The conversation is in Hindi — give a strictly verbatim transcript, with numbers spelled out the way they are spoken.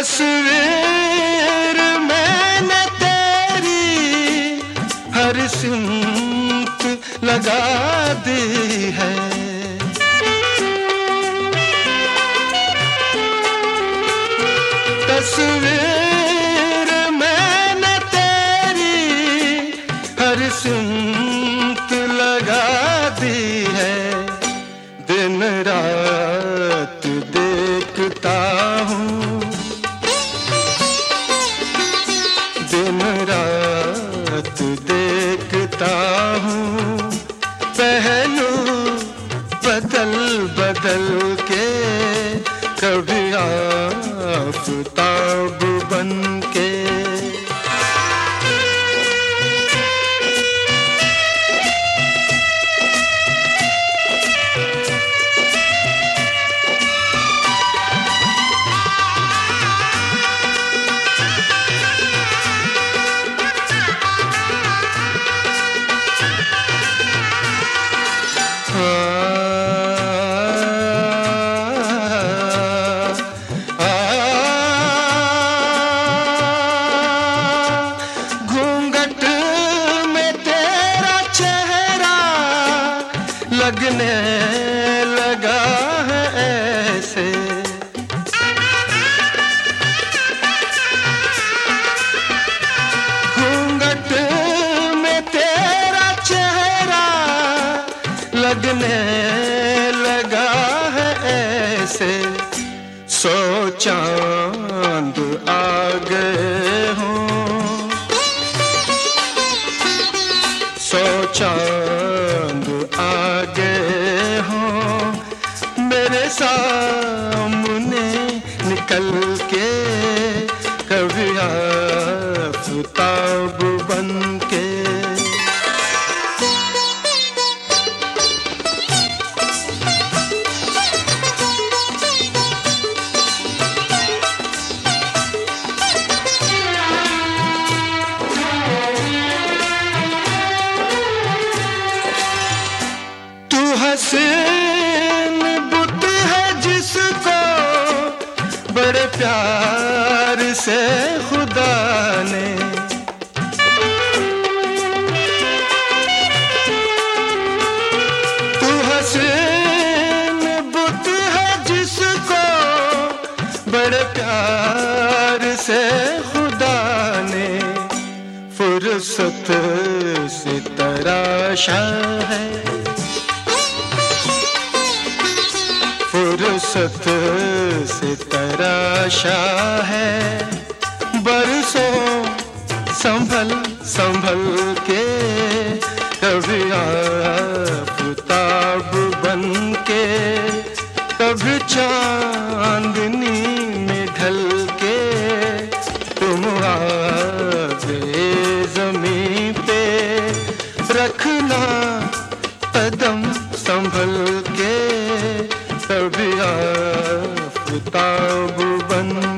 तस्वीर मैंने तेरी हर सिमत लगा दी है। तस्वीर मैंने तेरी हर सिमत लगा दी है। दिन रात देखता हूँ, दिन रात देखता हूँ, पहलू बदल बदल के, कभी आफताब बन के। लगने लगा है ऐसे, घूंघट में तेरा चेहरा लगने लगा है ऐसे। सौ चांद आ गए हों, सौ चांद आ गए हों, मेरे सामने निकल के, कभी आफताब बन के। हसीन बुत है जिसको बड़े प्यार से खुदा ने, तू हसीन बुत है जिसको बड़े प्यार से खुदा ने फुर्सत से तराशा है। फुर्सत से तराशा है, बरसों संभल संभल के, कभी आफताब बन के, कभी चांदनी में ढल के, तुम आगे ज़मीं पे रखना कदम संभल के, कभी आफताब बन